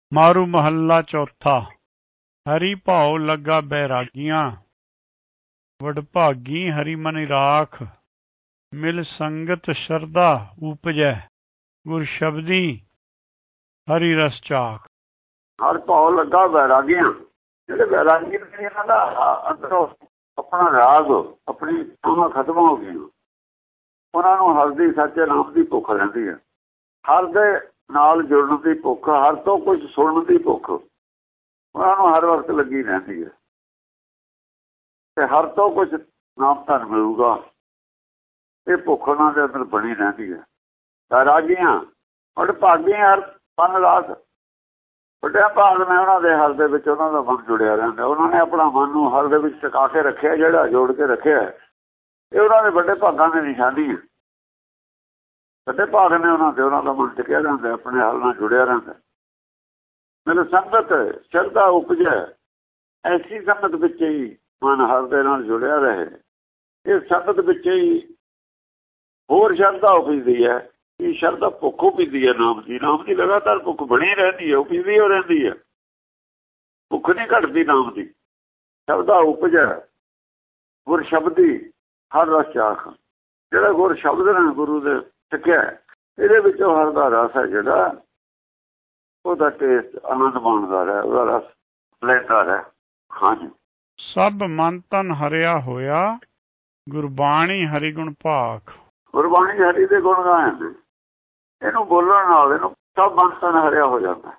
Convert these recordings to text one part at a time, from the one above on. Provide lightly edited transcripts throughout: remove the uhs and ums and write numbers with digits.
ਮਾਰੂ ਮਹੱਲਾ ਚੌਥਾ। ਹਰੀ ਭਾਉ ਲੱਗਾ ਬੈਰਾਗੀਆਂ, ਵਡਭਾਗੀ ਹਰੀ ਮਨਿ ਰਾਖ। ਮਿਲ ਸੰਗਤ ਸ਼ਰਧਾ ਉਪਜੈ, ਗੁਰ ਸ਼ਬਦੀ ਹਰੀ ਰਸ ਚਾਖ। ਹਰ ਭਾਉ ਲੱਗਾ ਬੈਰਾਗੀਆਂ, ਜਿਹੜੇ ਬੈਰਾਗੀ ਨੇ ਇਹਨਾਂ ਦਾ ਅੰਦਰੋਂ ਆਪਣਾ ਰਾਗ, ਆਪਣੀ ਥਾਵਾਂ ਖਤਮ ਹੋ ਗਈਆਂ। ਉਹਨਾਂ ਨੂੰ ਹਰ ਦੀ ਸੱਚੇ ਨਾਮ ਦੀ ਭੁੱਖ ਰਹਿੰਦੀ ਹੈ। ਹਰ ਦੇ ਨਾਲ ਜੁੜਨ ਦੀ ਭੁੱਖ, ਹਰ ਤੋਂ ਕੁਝ ਸੁਣਨ ਦੀ ਭੁੱਖ ਉਹਨਾਂ ਨੂੰ ਹਰ ਵਕਤ ਲੱਗੀ ਰਹਿੰਦੀ ਹੈ। ਤੇ ਹਰ ਤੋਂ ਕੁਝ ਨਾਮ ਧਨ ਮਿਲੂਗਾ, ਇਹ ਭੁੱਖ ਉਹਨਾਂ ਦੇ ਅੰਦਰ ਬਣੀ ਰਹਿੰਦੀ ਹੈ। ਬੈਰਾਗੀਆਂ ਵਡਭਾਗੀਆਂ ਹਰ ਮਨ ਰਾਖ। ਵੱਡਿਆ ਭਾਗ ਨੇ ਉਹਨਾਂ ਦੇ ਹਰ ਦੇ ਵਿੱਚ, ਉਹਨਾਂ ਦਾ ਮਨ ਜੁੜਿਆ ਰਹਿੰਦਾ। ਉਹਨਾਂ ਨੇ ਆਪਣਾ ਮਨ ਨੂੰ ਹਰ ਦੇ ਵਿੱਚ ਟਿਕਾ ਕੇ ਰੱਖਿਆ, ਜਿਹੜਾ ਜੋੜ ਕੇ ਰੱਖਿਆ। ਇਹ ਉਹਨਾਂ ਦੇ ਵੱਡੇ ਭਾਗਾਂ ਦੀ ਨਿਸ਼ਾਨੀ ਹੈ। ਵੱਡੇ ਭਾਗ ਨੇ ਉਹਨਾਂ ਦੇ, ਉਹਨਾਂ ਦਾ ਮਨ ਟਿਕਿਆ ਰਹਿੰਦਾ, ਆਪਣੇ ਹਲ ਨਾਲ ਜੁੜਿਆ ਰਹਿੰਦਾ। ਮੈਨੂੰ ਸੰਗਤ ਸ਼ਰਧਾ ਉਪਜੈ, ਐਸੀ ਸੰਗਤ ਵਿੱਚ ਹੀ ਮਨ ਹਰ ਦੇ ਨਾਲ ਜੁੜਿਆ ਰਹੇ। ਇਹ ਸੰਗਤ ਵਿੱਚ ਹੀ ਹੋਰ ਸ਼ਰਧਾ ਉਪਜਦੀ ਹੈ। ਇਹ ਸ਼ਰਧਾ ਭੁੱਖ ਉਪਜਦੀ ਹੈ ਨਾਮ ਦੀ। ਨਾਮ ਦੀ ਲਗਾਤਾਰ ਭੁੱਖ ਬਣੀ ਰਹਿੰਦੀ ਹੈ, ਉਪਜਦੀ ਹੋ ਰਹਿੰਦੀ ਹੈ। ਭੁੱਖ ਨਹੀਂ ਘਟਦੀ ਨਾਮ ਦੀ। ਸ਼ਰਧਾ ਉਪਜੈ ਗੁਰ ਸ਼ਬਦੀ ਹਰ ਰਸ ਚਾਖ। ਜਿਹੜਾ ਗੁਰ ਸ਼ਬਦ ਨੇ ਗੁਰੂ ਦੇ ਸਿੱਖਿਆ, ਇਹਦੇ ਵਿੱਚੋਂ ਹਰ ਦਾ ਰਸ ਹੈ ਜਿਹੜਾ, ਉਹਦਾ ਟੇਸਟ ਆਨੰਦ ਮਾਣਦਾ ਹੈ, ਉਹਦਾ ਰਸ ਲੈਂਦਾ ਹੈ। ਹਾਂਜੀ। ਸਭ ਮਨ ਤਨ ਹਰਿਆ ਹੋਇਆ, ਗੁਰਬਾਣੀ ਹਰੀ ਗੁਣ ਭਾਖ। ਗੁਰਬਾਣੀ ਹਰੀ ਦੇ ਗੁਣ ਗਾਏ ਨੇ। ਇਹਨੂੰ ਬੋਲਣ ਨਾਲ ਇਹਨੂੰ ਸਭ ਮਨ ਤਨ ਹਰਿਆ ਹੋ ਜਾਂਦਾ।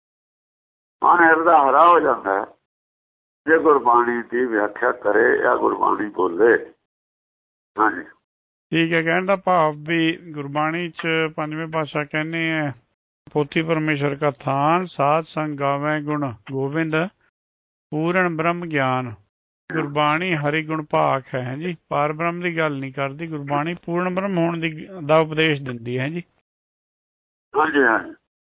ਮਨ ਹਿਰਦਾ ਹਰਾ ਹੋ ਜਾਂਦਾ ਜੇ ਗੁਰਬਾਣੀ ਦੀ ਵਿਆਖਿਆ ਕਰੇ ਜਾਂ ਗੁਰਬਾਣੀ ਬੋਲੇ। ਹਾਂਜੀ ਠੀਕ ਹੈ। ਕਹਿਣ ਦਾ ਭਾਵ ਵੀ ਗੁਰਬਾਣੀ 'ਚ ਪੰਜਵੇਂ ਪਾਤਸ਼ਾਹ ਕਹਿੰਦੇ ਹੈ, ਪੋਥੀ ਪਰਮੇਸ਼ਰ ਕਾ ਥਾਨ, ਸਾਧ ਸੰਗ ਗਾਵੇਂ ਗੁਣ ਗੋਬਿੰਦ, ਪੂਰਨ ਬ੍ਰਹਮ ਗਿਆਨ। ਗੁਰਬਾਣੀ ਹਰੀ ਗੁਣ ਭਾਖ ਹੈ ਜੀ। ਪਾਰ ਬ੍ਰਹਮ ਦੀ ਗੱਲ ਨਹੀਂ ਕਰਦੀ ਗੁਰਬਾਣੀ, ਪੂਰਨ ਬ੍ਰਹਮ ਹੋਣ ਦਾ ਉਪਦੇਸ਼ ਦਿੰਦੀ ਹੈ ਜੀ। ਹਾਂਜੀ ਹਾਂਜੀ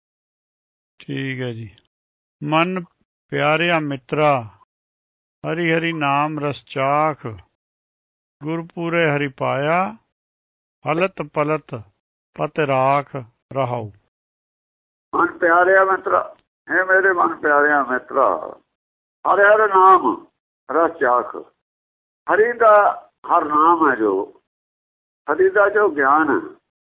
ਠੀਕ ਹੈ ਜੀ। ਮਨ ਪਿਆਰਿਆ ਮਿੱਤਰਾ, ਹਰੀ ਹਰੀ ਨਾਮ ਰਸ ਚਾਖ। ਗੁਰਪੂਰੇ ਹਰੀ ਪਾਇਆ, ਹਲਤ ਪਲਤ ਪਤ ਰਾਖ ਰਹਾਉ। ਮਨ ਪਿਆਰਿਆ ਮਿੱਤਰਾ, ਇਹ ਮੇਰੇ ਮਨ ਪਿਆਰਿਆ ਮਿੱਤਰਾ, ਹਰਿ ਹਰਿ ਨਾਮ ਰਸ ਚਾਖ। ਹਰੀ ਦਾ ਹਰ ਨਾਮ ਹੈ, ਜੋ ਹਰੀ ਦਾ ਜੋ ਗਿਆਨ ਹੈ,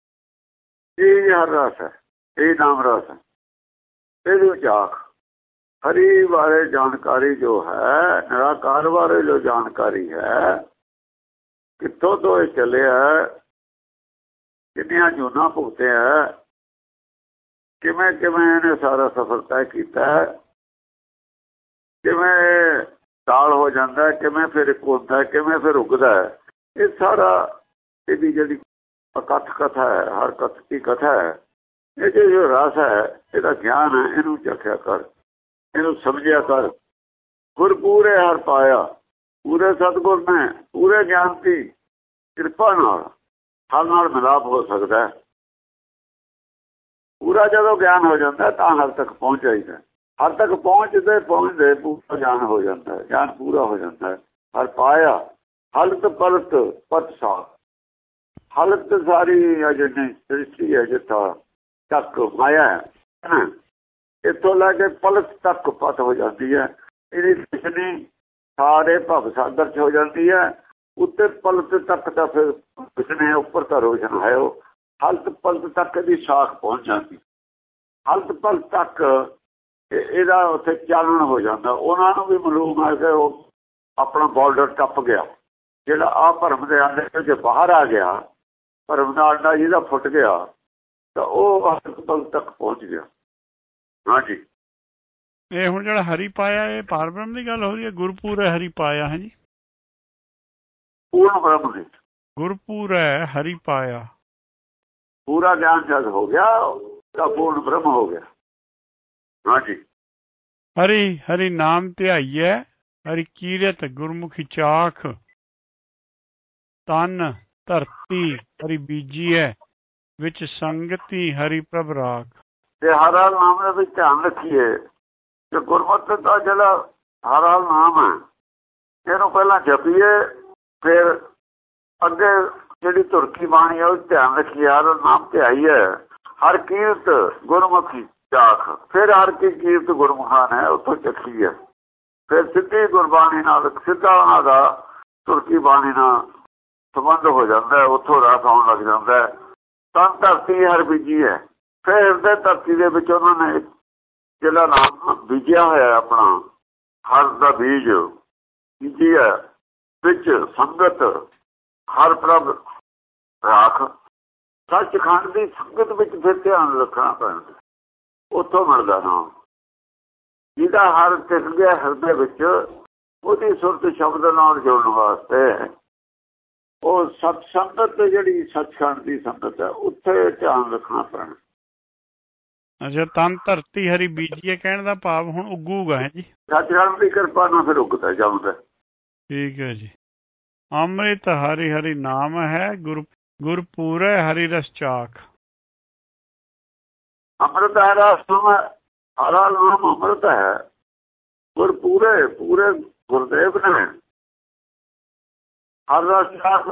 ਇਹ ਹਰ ਰਸ ਹੈ, ਇਹ ਨਾਮ ਰਸ ਹੈ। ਇਹਦੇ ਚਾਖ ਹਰੀ ਬਾਰੇ ਜਾਣਕਾਰੀ ਜੋ ਹੈ, ਨਿਰਾਕਾਰ ਬਾਰੇ ਜੋ ਜਾਣਕਾਰੀ ਹੈ, ਕਿੱਥੋਂ ਤੋਂ ਇਹ ਚੱਲਿਆ, ਕਿੰਨੀਆਂ ਜੂਨਾਂ ਭੁਗਤਿਆ, ਕਿਵੇਂ ਕਿਵੇਂ ਇਹਨੇ ਸਾਰਾ ਸਫ਼ਰ ਤੈਅ ਕੀਤਾ, ਕਿਵੇਂ ਤਾਲ ਹੋ ਜਾਂਦਾ, ਕਿਵੇਂ ਫਿਰ ਇੱਕ ਹੁੰਦਾ, ਕਿਵੇਂ ਫਿਰ ਉੱਗਦਾ। ਇਹ ਸਾਰਾ ਇਹਦੀ ਜਿਹੜੀ ਅਕਥ ਕਥਾ ਹੈ, ਹਰ ਕਥ ਦੀ ਕਥਾ ਹੈ, ਇਹ ਜੋ ਰਸ ਹੈ, ਇਹਦਾ ਗਿਆਨ ਹੈ, ਇਹਨੂੰ ਚੱਖਿਆ ਕਰ, ਇਹਨੂੰ ਸਮਝਿਆ ਕਰ। ਗੁਰਪੂਰੇ ਹਰ ਪਾਇਆ, ਪੂਰੇ ਸਤਿਗੁਰ ਨੇ ਪੂਰੇ ਗਿਆਨ ਦੀ ਕਿਰਪਾ ਨਾਲ ਹਰ ਨਾਲ ਮਿਲਾਪ ਹੋ ਸਕਦਾ। ਪੂਰਾ ਜਦੋਂ ਗਿਆਨ ਹੋ ਜਾਂਦਾ ਤਾਂ ਹਰ ਤੱਕ ਪਹੁੰਚ ਜਾਈਦਾ। ਹਰ ਤੱਕ ਪਹੁੰਚਦੇ ਪਹੁੰਚਦੇ ਪੂਰਾ ਗਿਆਨ ਹੋ ਜਾਂਦਾ, ਗਿਆਨ ਪੂਰਾ ਹੋ ਜਾਂਦਾ। ਹਰ ਪਾਇਆ ਹਲਤ ਪਲਤ ਪਤ ਸਾਖ। ਹਲਤ ਸਾਰੀ ਜਿਹੜੀ ਸ੍ਰਿਸ਼ਟੀ ਹੈ, ਜਿੱਥਾ ਤੱਕ ਮਾਇਆ ਹੈ, ਇੱਥੋਂ ਲੈ ਕੇ ਪਲਤ ਤੱਕ ਪਤ ਹੋ ਜਾਂਦੀ ਹੈ। ਇਹਦੀ ਰੋਸ਼ਨੀ ਸਾਰੇ ਭਵ ਸਾਗਰ 'ਚ ਹੋ ਜਾਂਦੀ ਹੈ। ਉੱਤੇ ਪਲਤ ਤੱਕ ਦਾ ਫਿਰ ਰੋਸ਼ਨੀ, ਉੱਪਰ ਤਾਂ ਰੋਸ਼ਨ ਹੈ। ਉਹ ਹਲਤ ਪਲਤ ਤੱਕ ਦੀ ਸਾਖ ਪਹੁੰਚ ਜਾਂਦੀ। ਹਲਤ ਪਲਤ ਤੱਕ ਇਹਦਾ ਉੱਥੇ ਚਾਨਣ ਹੋ ਜਾਂਦਾ। ਉਹਨਾਂ ਨੂੰ ਵੀ ਮਾਲੂਮ ਹੈ ਕਿ ਉਹ ਆਪਣਾ ਬਾਰਡਰ ਟੱਪ ਗਿਆ। ਜਿਹੜਾ ਆਹ ਭਰਮ ਦੇ ਅੰਦਰ ਜੇ ਬਾਹਰ ਆ ਗਿਆ, ਭਰਮ ਦਾ ਅੰਡਾ ਜਿਹਦਾ ਫੁੱਟ ਗਿਆ, ਤਾਂ ਉਹ ਹਲਤ ਪਲਤ ਤੱਕ ਪਹੁੰਚ ਗਿਆ। ਹਾਂਜੀ। ਇਹ ਹੁਣ ਜਿਹੜਾ ਹਰੀ ਪਾਇਆ, ਇਹ ਪਾਰ ਬ੍ਰਹਮ ਦੀ ਗੱਲ ਹੋ ਰਹੀ ਹੈ। ਗੁਰਪੂਰ ਹੈ ਹਰੀ ਪਾਇਆ ਹੈ ਜੀ। ਪੂਰਨ ਬ੍ਰਹਮ ਦੀ ਗੁਰਪੂਰ ਹੈ ਹਰੀ ਪਾਇਆ, ਪੂਰਾ ਗਿਆਨ ਜਦ ਹੋ ਗਿਆ ਤਾਂ ਪੂਰਨ ਬ੍ਰਹਮ ਹੋ ਗਿਆ। ਹਾਂਜੀ। ਹਰੀ ਹਰੀ ਨਾਮ ਧਿਆਈਐ, ਹਰੀ ਕੀਰਤ ਗੁਰਮੁਖੀ ਚਾਖ। ਤਨ ਧਰਤੀ ਹਰੀ ਬੀਜੀਐ, ਵਿੱਚ ਸੰਗਤੀ ਹਰੀ ਪ੍ਰਭ ਰਾਖ। ਤੇ ਹਰ ਹਾਲ ਨਾਮ ਦੇ ਵਿੱਚ ਧਿਆਨ ਰੱਖੀਏ ਕਿ ਗੁਰਮਤਿ ਦਾ ਜਿਹੜਾ ਹਰ ਹਾਲ ਨਾਮ ਹੈ, ਇਹਨੂੰ ਪਹਿਲਾਂ ਜਪੀਏ, ਫਿਰ ਅੱਗੇ ਜਿਹੜੀ ਤੁਰਕੀ ਬਾਣੀ ਹੈ ਉਹ ਧਿਆਨ ਰੱਖੀਏ। ਹਰ ਨਾਮ ਧਿਆਈਐ, ਹਰ ਕੀਰਤ ਗੁਰਮੁਖੀ ਚਾਖ। ਫਿਰ ਹਰ ਕੀ ਕੀਰਤ ਗੁਰਮੁਖਾਂ ਨੇ ਉੱਥੋਂ ਚੱਕੀ ਹੈ। ਫਿਰ ਸਿੱਧੀ ਗੁਰਬਾਣੀ ਨਾਲ ਸਿੱਧਾ ਉਹਨਾਂ ਦਾ ਤੁਰਕੀ ਬਾਣੀ ਨਾਲ ਸੰਬੰਧ ਹੋ ਜਾਂਦਾ, ਉੱਥੋਂ ਰਸ ਆਉਣ ਲੱਗ ਜਾਂਦਾ। ਤਾਂ ਧਰਤੀ ਹਰ ਬੀਜੀ ਹੈ। ਫਿਰ ਹਿਰਦੇ ਧਰਤੀ ਦੇ ਵਿੱਚ ਉਹਨਾਂ ਨੇ ਜਿਹੜਾ ਨਾਮ ਬੀਜਿਆ ਹੋਇਆ ਆਪਣਾ ਹਰ ਦਾ ਬੀਜ ਬੀਜਿਆ, ਵਿੱਚ ਸੰਗਤ ਹਰ ਪ੍ਰਭ ਰਾਖ। ਸੱਚਖੰਡ ਦੀ ਸੰਗਤ ਵਿੱਚ ਫਿਰ ਧਿਆਨ ਰੱਖਣਾ ਪੈਂਦਾ, ਉੱਥੋਂ ਮਿਲਦਾ ਨਾਮ। ਜਿਹਦਾ ਹਰ ਟਿਕ ਗਿਆ ਹਿਰਦੇ ਵਿੱਚ, ਉਹਦੀ ਸੁਰਤ ਸ਼ਬਦ ਨਾਲ ਜੋੜਨ ਵਾਸਤੇ ਉਹ ਸਤ ਸੰਗਤ ਜਿਹੜੀ ਸੱਚਖੰਡ ਦੀ ਸੰਗਤ ਹੈ, ਉੱਥੇ ਧਿਆਨ ਰੱਖਣਾ ਪੈਣਾ। ਅੱਛਾ, ਤਨ ਧਰਤੀ ਹਰੀ ਬੀਜੀਏ ਕਹਿਣ ਦਾ ਭਾਵ ਹੁਣ ਉੱਗੂਗਾ ਹੈ ਜੀ। ਸੱਚਖੰਡ ਦੀ ਕਿਰਪਾ ਨਾਲ ਫਿਰ ਉੱਗਦਾ ਜੰਮਦਾ। ਠੀਕ ਹੈ ਜੀ। ਅੰਮ੍ਰਿਤ ਹਰੀ ਹਰੀ ਨਾਮ ਹੈ, ਗੁਰਪੂਰੇ ਹਰੀ ਰਸ ਚਾਖ। ਅੰਮ੍ਰਿਤ ਹਰਾ ਹਰਾ ਨਾਮ ਅੰਮ੍ਰਿਤ ਹੈ। ਗੁਰਪੂਰੇ ਪੂਰੇ ਗੁਰਦੇਵ ਨੇ ਹਰ ਰਸ ਚਾਖ।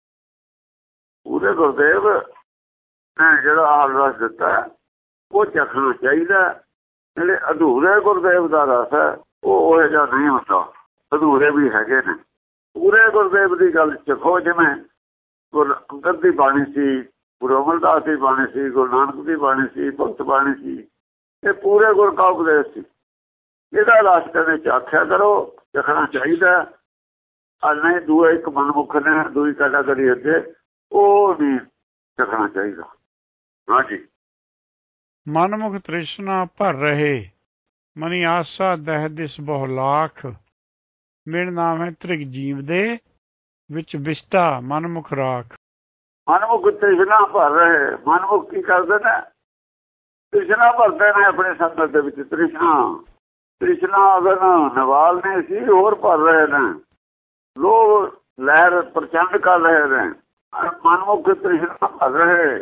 ਪੂਰੇ ਗੁਰਦੇਵ ਨੇ ਜਿਹੜਾ ਹਰ ਰਸ ਦਿੱਤਾ ਉਹ ਚੱਖਣਾ ਚਾਹੀਦਾ। ਜਿਹੜੇ ਅਧੂਰੇ ਗੁਰਦੇਵ ਦਾ ਰਸ ਹੈ ਉਹ ਇਹੋ ਜਿਹਾ ਨਹੀਂ ਹੁੰਦਾ, ਅਧੂਰੇ ਵੀ ਹੈਗੇ ਨੇ। ਪੂਰੇ ਗੁਰਦੇਵ ਦੀ ਗੱਲ ਚੱਖੋ। ਜਿਵੇਂ ਗੁਰੂ ਅੰਗਦ ਦੀ ਬਾਣੀ ਸੀ, ਗੁਰੂ ਅਮਰਦਾਸ ਦੀ ਬਾਣੀ ਸੀ, ਗੁਰੂ ਨਾਨਕ ਦੀ ਬਾਣੀ ਸੀ, ਭਗਤ ਬਾਣੀ ਸੀ, ਇਹ ਪੂਰੇ ਗੁਰ ਕਾ ਉਪਦੇਸ਼ ਸੀ। ਇਹਦਾ ਰਸ ਕਦੇ ਚਾਖਿਆ ਕਰੋ, ਚੱਖਣਾ ਚਾਹੀਦਾ। ਨਹੀਂ ਦੂਆ ਇੱਕ ਮਨਮੁਖ ਨੇ ਦੂਈ ਕੈਟਾਗਰੀ ਅੱਗੇ, ਉਹ ਨਹੀਂ ਚੱਖਣਾ ਚਾਹੀਦਾ। ਹਾਂਜੀ। ਮਨਮੁਖ ਤ੍ਰਿਸ਼ਨਾ ਭਰ ਰਹੇ, ਮਨੀ ਆਸਾ ਦਹਿ ਦਿਸ ਬਹੁ ਲਾਖ। ਮੇਰਾ ਨਾਮ ਹੈ ਤ੍ਰਿਗ ਜੀਵ ਦੇ, ਵਿੱਚ ਵਿਸ਼ਟਾ ਮਨਮੁਖ ਰਾਖ। ਮਨਮੁਖ ਤ੍ਰਿਸ਼ਨਾ ਭਰ ਰਹੇ, ਮਨਮੁਖ ਕੀ ਕਰਦੇ ਨੇ? ਤ੍ਰਿਸ਼ਨਾ ਭਰਦੇ ਨੇ ਆਪਣੀ ਸੰਗਤ ਦੇ ਵਿੱਚ। ਤ੍ਰਿਸ਼ਨਾ ਅਗਰ ਨਵਾਲ ਨੇ ਸੀ, ਹੋਰ ਭਰ ਰਹੇ ਨੇ। ਲੋਕ ਲਹਿਰ ਪ੍ਰਚੰਡ ਕਰ ਰਹੇ ਨੇ। ਮਨਮੁਖ ਤ੍ਰਿਸ਼ਨਾ ਭਰ ਰਹੇ,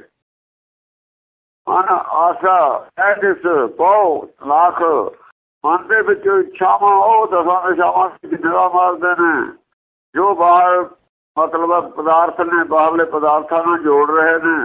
ਮਨ ਆਸਾ ਐ ਦਿਸ ਬਹੁ ਲਾਖ। ਮਨ ਦੇ ਵਿੱਚ ਇੱਛਾਵਾਂ ਉਹ ਦਸਾਂ ਦਿਸ਼ਾਵਾਂ ਨਿਗਾਹ ਮਾਰਦੇ ਨੇ, ਜੋ ਬਾਹਰ ਮਤਲਬ ਪਦਾਰਥ ਨੇ, ਬਾਹਰਲੇ ਪਦਾਰਥਾਂ ਨਾਲ ਜੋੜ ਰਹੇ ਨੇ।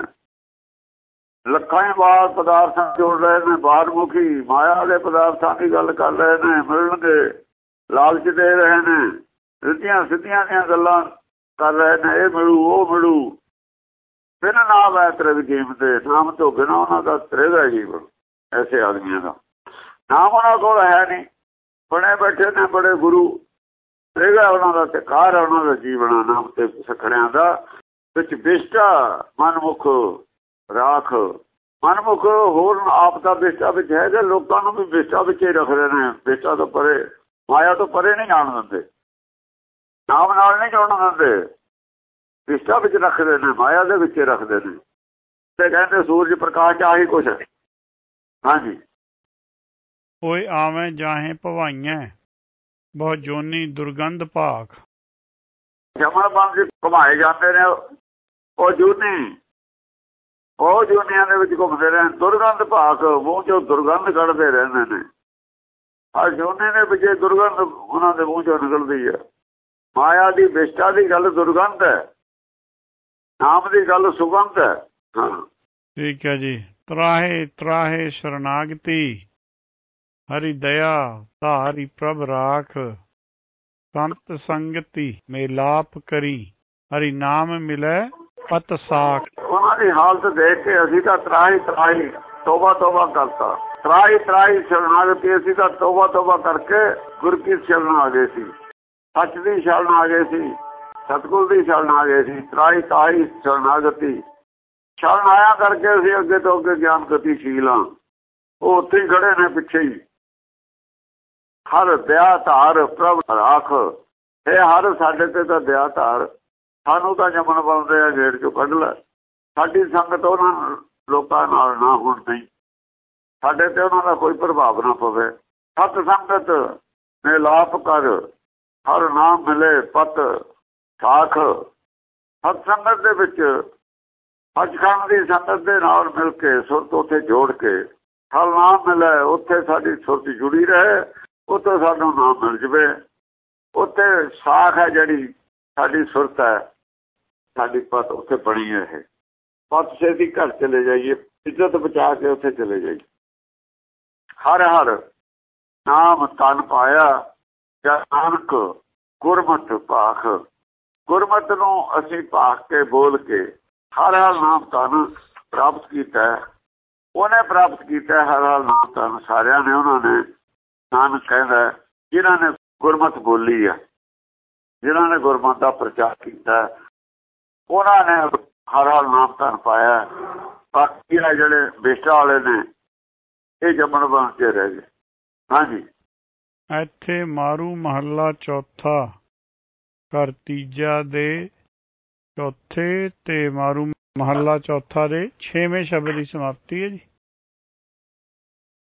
ਲੱਖਾਂ ਹੀ ਬਾਹਰ ਪਦਾਰਥਾਂ ਜੋੜ ਰਹੇ ਨੇ। ਬਾਹਰਮੁਖੀ ਮਾਇਆ ਦੇ ਪਦਾਰਥਾਂ ਦੀ ਗੱਲ ਕਰ ਰਹੇ ਨੇ, ਮਿਲਣਗੇ, ਲਾਲਚ ਦੇ ਰਹੇ ਨੇ। ਸਿੱਧੀਆਂ ਸਿੱਧੀਆਂ ਦੀਆਂ ਗੱਲਾਂ ਕਰ ਰਹੇ ਨੇ, ਇਹ ਮਿਲੂ ਉਹ ਮਿਲੂ। ਬਿਨ ਨਾਮ ਹੈ ਤ੍ਰਿਗ ਜੀਵ ਦੇ, ਨਾਮ ਤੋਂ ਬਿਨਾਂ ਉਹਨਾਂ ਦਾ ਤ੍ਰਿਗ ਹੈ ਜੀਵਨ। ਐਸੇ ਆਦਮੀਆਂ ਦਾ ਨਾਮ ਉਹਨਾਂ ਕੋਲ ਹੈ ਨਹੀਂ। ਬਣੇ ਬੈਠੇ ਨੇ ਬੜੇ ਗੁਰੂ, ਤ੍ਰਿਗ ਹੈ ਉਹਨਾਂ ਦਾ, ਤੇ ਕਾਰ ਹੈ ਉਹਨਾਂ ਦਾ ਜੀਵਨ ਨਾਮ ਤੇ ਸਖੜਿਆਂ ਦਾ। ਵਿੱਚ ਵਿਸ਼ਟਾ ਮਨਮੁਖ ਰਾਖ। ਮਨਮੁਖ ਹੋਰ ਆਪ ਦਾ ਵਿਸ਼ਟਾ ਵਿੱਚ ਹੈ ਕਿ ਲੋਕਾਂ ਨੂੰ ਵੀ ਵਿਸ਼ਟਾ ਵਿੱਚ ਹੀ ਰੱਖਦੇ ਨੇ। ਵਿਸ਼ਟਾ ਤੋਂ ਪਰੇ, ਮਾਇਆ ਤੋਂ ਪਰੇ ਨਹੀਂ ਜਾਣ ਦਿੰਦੇ, ਨਾਮ ਨਾਲ ਨਹੀਂ ਜੁੜਨ ਦਿੰਦੇ। ਵਿਸ਼ਟਾ ਵਿੱਚ ਰੱਖਦੇ ਨੇ, ਮਾਇਆ ਦੇ ਵਿੱਚ ਰੱਖਦੇ ਨੇ। ਤੇ ਕਹਿੰਦੇ ਸੂਰਜ ਪ੍ਰਕਾਸ਼ ਆਹੀ ਕੁਛ ਹੈ। ਹਾਂਜੀ। ਕੋਈ ਆਵੇਂ ਜਾਹੇ ਭਵਾਈਆਂ, ਬਹੁ ਜੋਨੀ ਦੁਰਗੰਧ ਭਾਖ। ਜਮਨ ਬੰਦ ਘੁਮਾਏ ਜਾਂਦੇ ਨੇ ਉਹ ਜੂਨੀ, ਉਹ ਜੂਨੀਆਂ ਦੇ ਵਿੱਚ ਘੁੰਮਦੇ ਰਹੇ। ਦੁਰਗੰਧ ਭਾਖ, ਮੂੰਹ ਚੋਂ ਦੁਰਗੰਧ ਕੱਢਦੇ ਰਹਿੰਦੇ ਨੇ। ਹਰ ਜੂਨੀ ਦੇ ਵਿੱਚ ਦੁਰਗੰਧ ਉਹਨਾਂ ਦੇ ਮੂੰਹ ਚੋਂ ਨਿਕਲਦੀ ਹੈ। ਮਾਇਆ ਦੀ ਵਿਸ਼ਟਾ ਦੀ ਗੱਲ ਦੁਰਗੰਧ ਹੈ, ਨਾਮ ਦੀ ਗੱਲ ਸੁਗੰਧ ਹੈ। ਹਾਂ ਠੀਕ ਹੈ ਜੀ। ਤਰਾਹੇ ਤਰਾਹੇ ਸ਼ਰਨਾਗਤੀ, ਹਰੀ ਦਇਆ ਧਾਰੀ ਪ੍ਰਭ ਰਾਖ। ਸੰਤ ਸੰਗਤੀ ਮੇਲਾਪ ਕਰੀ, ਹਰੀ ਨਾਮ ਮਿਲੇ ਪਤ ਸਾਖ। ਉਹਨਾਂ ਦੀ ਹਾਲਤ ਦੇਖ ਕੇ ਅਸੀਂ ਤਾਂ ਤਰਾਹੀ ਤਰਾਹੀ ਤੋਬਾ ਤੋਬਾ ਕਰਤਾ। ਤਰਾਹੀ ਤਰਾਹੀ ਸ਼ਰਨਾਗਤੀ, ਅਸੀਂ ਤਾਂ ਤੋਬਾ ਤੋਬਾ ਕਰਕੇ ਗੁਰ ਕੀ ਸ਼ਰਨ ਆ ਗਏ ਸੀ, ਸੱਚ ਦੀ ਸ਼ਰਨ ਆ ਗਏ ਸੀ, ਸਤਿਗੁਰ ਦੀ ਸ਼ਰਨ ਆ ਗਏ ਸੀ। ਤਰਾਹੀ ਤਰਾਹੀ ਸ਼ਰਨਾਗਤੀ, ਸ਼ਰਨ ਆਇਆ ਕਰਕੇ ਅਸੀਂ ਅੱਗੇ ਤੋਂ ਅੱਗੇ ਗਿਆਨ ਗਤੀਸ਼ੀਲ ਹਾਂ। ਉਹ ਉੱਥੇ ਹੀ ਖੜੇ ਨੇ ਪਿੱਛੇ ਹੀ। ਹਰ ਦਇਆ ਧਾਰ ਪ੍ਰਭ ਰਾਖ। ਇਹ ਹਰ ਸਾਡੇ ਤੇ ਤਾਂ ਦਇਆ ਧਾਰ, ਸਾਨੂੰ ਤਾਂ ਜਮਨ ਬਣਦੇ ਆ ਗੇੜ ਚੋਂ ਕੱਢ ਲੈ। ਸਾਡੀ ਸੰਗਤ ਉਹਨਾਂ ਲੋਕਾਂ ਨਾਲ ਨਾ ਹੋਣ ਨਹੀਂ, ਸਾਡੇ ਤੇ ਉਹਨਾਂ ਦਾ ਕੋਈ ਪ੍ਰਭਾਵ ਨਾ ਪਵੇ। ਸਤ ਸੰਗਤ ਨੇ ਲਾਪ ਕਰ, ਹਰ ਨਾਮ ਮਿਲੇ ਪਤ ਸਾਖ। ਸਤ ਸੰਗਤ ਦੇ ਵਿੱਚ ਸੱਚਖੰਡ ਦੀ ਸੰਗਤ ਦੇ ਨਾਲ ਮਿਲ ਕੇ ਸੁਰਤ ਉੱਥੇ ਜੋੜ ਕੇ ਹਰ ਨਾਮ ਮਿਲੇ, ਉੱਥੇ ਸਾਡੀ ਸੁਰਤ ਜੁੜੀ ਰਹੇ, ਉੱਥੇ ਸਾਨੂੰ ਨਾਮ ਮਿਲ ਜਾਵੇ। ਉੱਥੇ ਸਾਖ ਹੈ ਜਿਹੜੀ ਸਾਡੀ ਸੁਰਤ ਹੈ, ਸਾਡੀ ਪਤ ਉੱਥੇ ਬਣੀ ਹੈ। ਇਹ ਪਤ ਛੇਤੀ ਘਰ ਚਲੇ ਜਾਈਏ, ਇੱਜ਼ਤ ਬਚਾ ਕੇ ਉੱਥੇ ਚਲੇ ਜਾਈਏ। ਹਰ ਹਰ ਨਾਮ ਤਨ ਪਾਇਆ ਜਾਂ ਨਾਨਕ ਗੁਰਮਤਿ ਭਾਖ। ਗੁਰਮਤਿ ਨੂੰ ਅਸੀਂ ਭਾਖ ਕੇ ਬੋਲ ਕੇ ਹਰ ਹਰ ਨਾਮ ਤਨ ਪ੍ਰਾਪਤ ਕੀਤਾ। ਉਹਨੇ ਪ੍ਰਾਪਤ ਕੀਤਾ ਹਰ ਹਰ ਨਾਮ ਤਨ। ਸਾਰਿਆਂ ਨੇ ਉਹਨਾਂ ਨੇ, ਨਾਨਕ ਕਹਿੰਦਾ, ਜਿਨ੍ਹਾਂ ਨੇ ਗੁਰਮਤਿ ਬੋਲੀ ਆ, ਜਿਨ੍ਹਾਂ ਨੇ ਗੁਰਮਤਿ ਦਾ ਪ੍ਰਚਾਰ ਕੀਤਾ, ਉਹਨਾਂ ਨੇ ਹਰ ਹਰ ਨਾਮ ਤਨ ਪਾਇਆ। ਬਾਕੀ ਜਿਹੜੇ ਬੇਟਾ ਵਾਲੇ ਨੇ ਇਹ ਜੰਮਣ ਬਣ ਕੇ ਰਹਿ ਗਏ। ਹਾਂਜੀ, ਇੱਥੇ ਮਾਰੂ ਮਹੱਲਾ ਚੌਥਾ ਘਰ ਤੀਜਾ ਦੇ ਚੌਥੇ ਤੇ ਮਾਰੂ ਮਹੱਲਾ ਚੌਥਾ ਦੇ 6ਵੇਂ ਸ਼ਬਦ ਦੀ ਸਮਾਪਤੀ ਹੈ ਜੀ।